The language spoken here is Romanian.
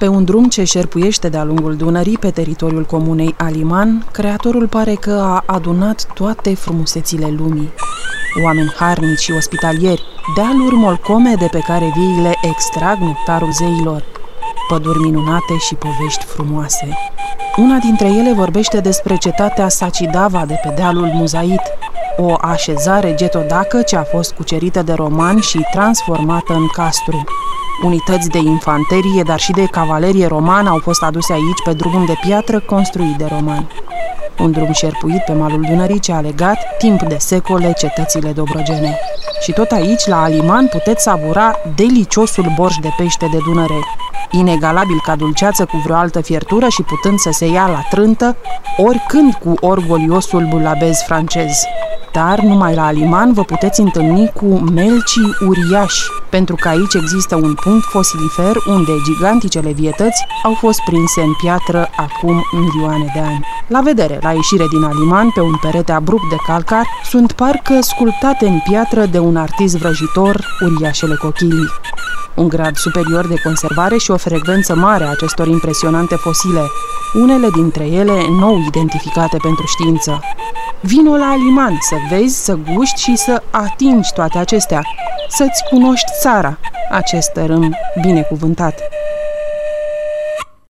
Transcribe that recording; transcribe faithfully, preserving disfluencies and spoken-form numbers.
Pe un drum ce șerpuiește de-a lungul Dunării pe teritoriul comunei Aliman, creatorul pare că a adunat toate frumusețile lumii. Oameni harnici și ospitalieri, dealuri molcome de pe care viile extrag nectarul zeilor, păduri minunate și povești frumoase. Una dintre ele vorbește despre cetatea Sacidava de pe dealul Muzait, o așezare getodacă ce a fost cucerită de romani și transformată în castru. Unități de infanterie, dar și de cavalerie romană au fost aduse aici pe drumul de piatră construit de romani. Un drum șerpuit pe malul Dunării ce a legat timp de secole cetățile dobrogene. Și tot aici, la Aliman, puteți savura deliciosul borș de pește de Dunăre, inegalabil ca dulceață cu vreo altă fiertură și putând să se ia la trântă, oricând cu orgoliosul bulabez francez. Dar numai la Aliman vă puteți întâlni cu melcii uriași, pentru că aici există un punct fosilifer unde giganticele vietăți au fost prinse în piatră acum milioane de ani. La vedere, la ieșire din Aliman, pe un perete abrupt de calcar, sunt parcă sculptate în piatră de un artist vrăjitor uriașele cochilii. Un grad superior de conservare și o frecvență mare a acestor impresionante fosile, unele dintre ele nou identificate pentru știință. Vino la Aliman să vezi, să guști și să atingi toate acestea, să-ți cunoști țara, acest tărâm binecuvântat.